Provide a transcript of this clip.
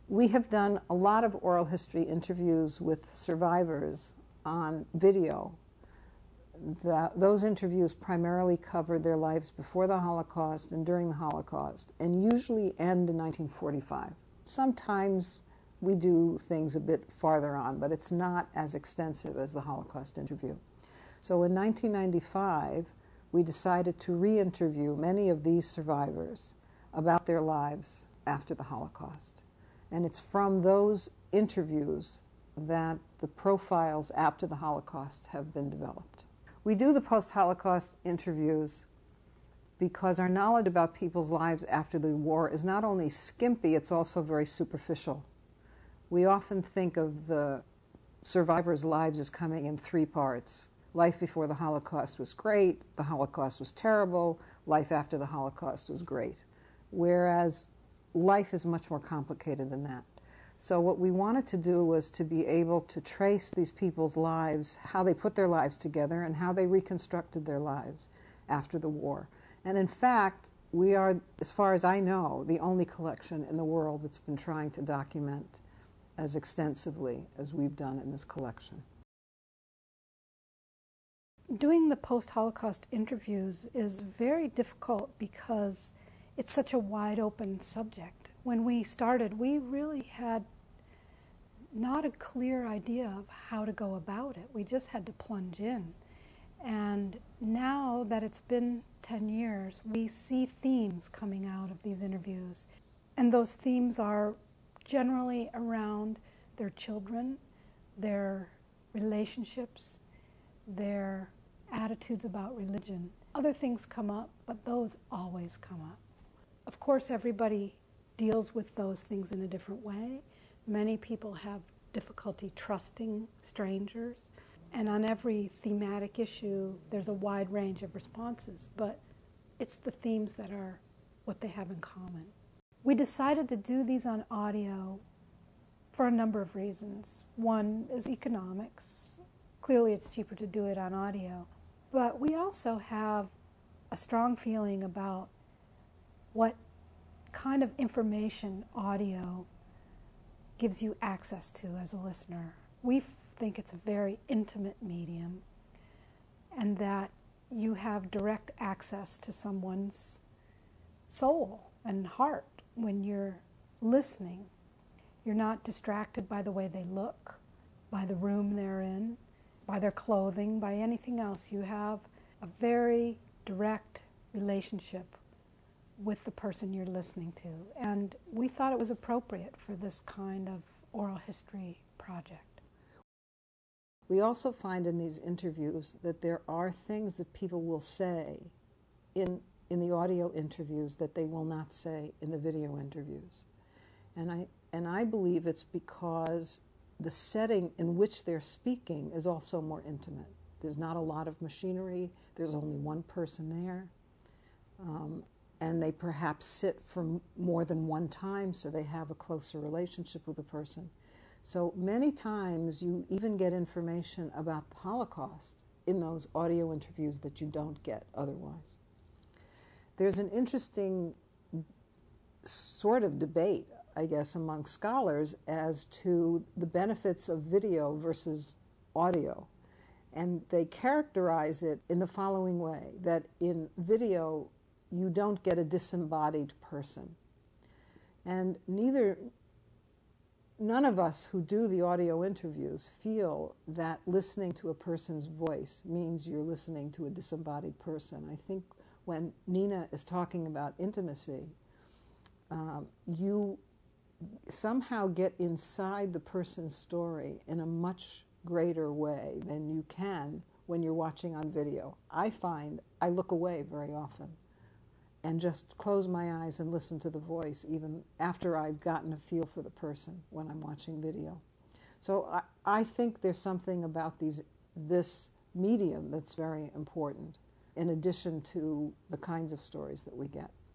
We have done a lot of oral history interviews with survivors on video. Those interviews primarily cover their lives before the Holocaust and during the Holocaust, and usually end in 1945. Sometimes we do things a bit farther on, but it's not as extensive as the Holocaust interview. So in 1995, we decided to re-interview many of these survivors about their lives after the Holocaust. And it's from those interviews that the profiles after the Holocaust have been developed. We do the post-Holocaust interviews because our knowledge about people's lives after the war is not only skimpy, it's also very superficial. We often think of the survivors' lives as coming in three parts. Life before the Holocaust was great, the Holocaust was terrible, life after the Holocaust was great. Whereas life is much more complicated than that. So what we wanted to do was to be able to trace these people's lives, how they put their lives together and how they reconstructed their lives after the war. And in fact, we are, as far as I know, the only collection in the world that's been trying to document as extensively as we've done in this collection. Doing the post-Holocaust interviews is very difficult because it's such a wide open subject. When we started, we really had not a clear idea of how to go about it. We just had to plunge in. And now that it's been 10 years, we see themes coming out of these interviews. And those themes are generally around their children, their relationships, their attitudes about religion. Other things come up, but those always come up. Of course, everybody deals with those things in a different way. Many people have difficulty trusting strangers. And on every thematic issue, there's a wide range of responses, but it's the themes that are what they have in common. We decided to do these on audio for a number of reasons. One is economics. Clearly, it's cheaper to do it on audio. But we also have a strong feeling about what kind of information audio gives you access to as a listener. We think it's a very intimate medium and that you have direct access to someone's soul and heart when you're listening. You're not distracted by the way they look, by the room they're in, by their clothing, by anything else. You have a very direct relationship with the person you're listening to. And we thought it was appropriate for this kind of oral history project. We also find in these interviews that there are things that people will say in the audio interviews that they will not say in the video interviews. And I believe it's because the setting in which they're speaking is also more intimate. There's not a lot of machinery, there's only one person there. And they perhaps sit for more than one time, so they have a closer relationship with the person. So many times you even get information about the Holocaust in those audio interviews that you don't get otherwise. There's an interesting sort of debate, I guess, among scholars as to the benefits of video versus audio. And they characterize it in the following way, that in video you don't get a disembodied person. And none of us who do the audio interviews feel that listening to a person's voice means you're listening to a disembodied person. I think when Nina is talking about intimacy, you somehow get inside the person's story in a much greater way than you can when you're watching on video. I find I look away very often and just close my eyes and listen to the voice even after I've gotten a feel for the person when I'm watching video. So I think there's something about this medium that's very important in addition to the kinds of stories that we get.